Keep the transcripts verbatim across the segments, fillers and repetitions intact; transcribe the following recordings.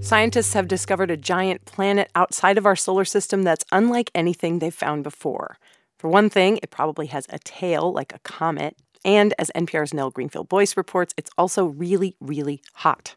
Scientists have discovered a giant planet outside of our solar system that's unlike anything they've found before. For one thing, it probably has a tail like a comet. And as N P R's Nell Greenfield-Boyce reports, it's also really, really hot.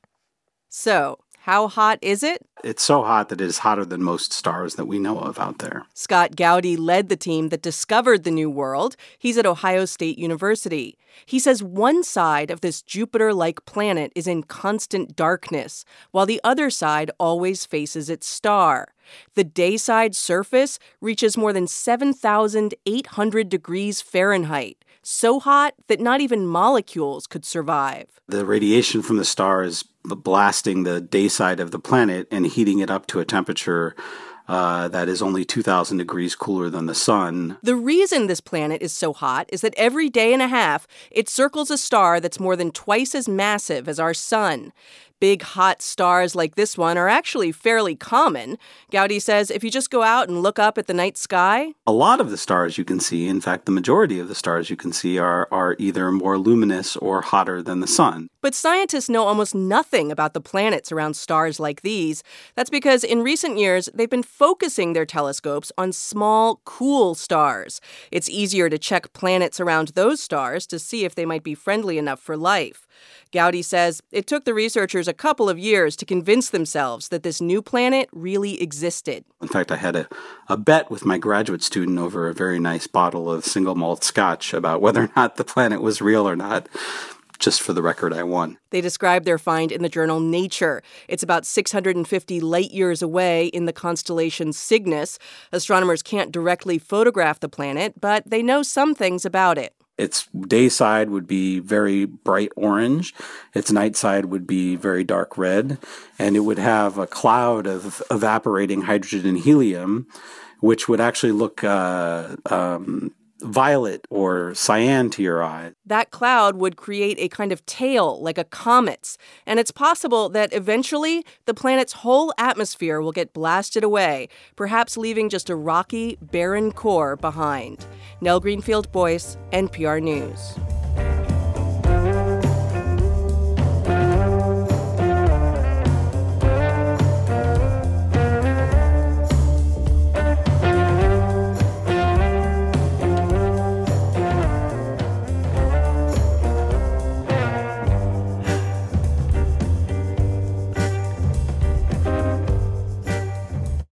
So, how hot is it? It's so hot that it is hotter than most stars that we know of out there. Scott Gowdy led the team that discovered the New World. He's at Ohio State University. He says one side of this Jupiter-like planet is in constant darkness, while the other side always faces its star. The dayside surface reaches more than seven thousand eight hundred degrees Fahrenheit, so hot that not even molecules could survive. The radiation from the star is blasting the day side of the planet and heating it up to a temperature uh, that is only two thousand degrees cooler than the sun. The reason this planet is so hot is that every day and a half, it circles a star that's more than twice as massive as our sun. Big, hot stars like this one are actually fairly common. Gowdy says if you just go out and look up at the night sky... A lot of the stars you can see, in fact, the majority of the stars you can see are, are either more luminous or hotter than the sun. But scientists know almost nothing about the planets around stars like these. That's because in recent years, they've been focusing their telescopes on small, cool stars. It's easier to check planets around those stars to see if they might be friendly enough for life. Gowdy says it took the researchers a couple of years to convince themselves that this new planet really existed. In fact, I had a, a bet with my graduate student over a very nice bottle of single malt scotch about whether or not the planet was real or not. Just for the record, I won. They describe their find in the journal Nature. It's about six hundred fifty light years away in the constellation Cygnus. Astronomers can't directly photograph the planet, but they know some things about it. Its day side would be very bright orange. Its night side would be very dark red. And it would have a cloud of evaporating hydrogen and helium, which would actually look uh, um, violet or cyan to your eye. That cloud would create a kind of tail like a comet's. And it's possible that eventually the planet's whole atmosphere will get blasted away, perhaps leaving just a rocky, barren core behind. Nell Greenfield-Boyce, N P R News.